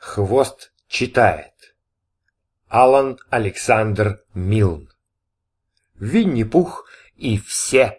Хвост читает. Алан Александр Милн. Винни-Пух и все.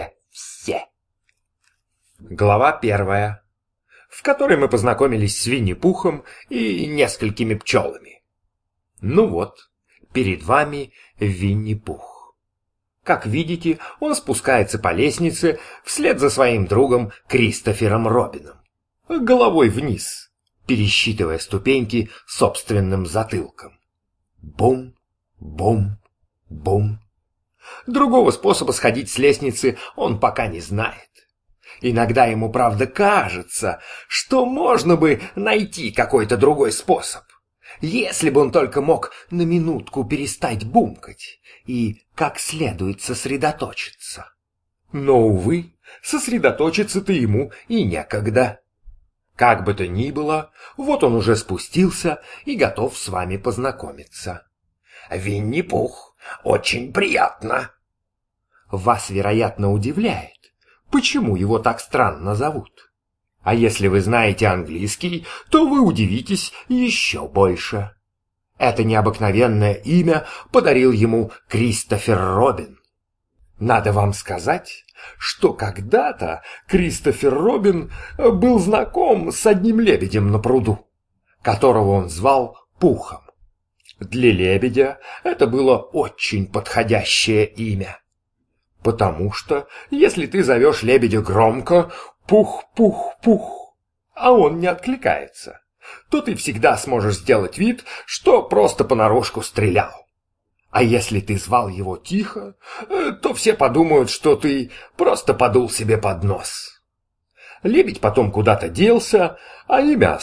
Глава 1, в которой мы познакомились с Винни-Пухом и несколькими пчелами. Ну вот, перед вами Винни-Пух. Как видите, он спускается по лестнице вслед за своим другом Кристофером Робином, головой вниз, пересчитывая ступеньки собственным затылком. Бум, бум, бум. Другого способа сходить с лестницы он пока не знает. Иногда ему, правда, кажется, что можно бы найти какой-то другой способ, если бы он только мог на минутку перестать бумкать и как следует сосредоточиться. Но, увы, сосредоточиться-то ему и некогда. Как бы то ни было, вот он уже спустился и готов с вами познакомиться. Винни-Пух, очень приятно. Вас, вероятно, удивляет, почему его так странно зовут. А если вы знаете английский, то вы удивитесь еще больше. Это необыкновенное имя подарил ему Кристофер Робин. Надо вам сказать, что когда-то Кристофер Робин был знаком с одним лебедем на пруду, которого он звал Пухом. Для лебедя это было очень подходящее имя. Потому что, если ты зовешь лебедя громко «пух-пух-пух», а он не откликается, то ты всегда сможешь сделать вид, что просто понарошку стрелял. А если ты звал его тихо, то все подумают, что ты просто подул себе под нос. Лебедь потом куда-то делся, а имя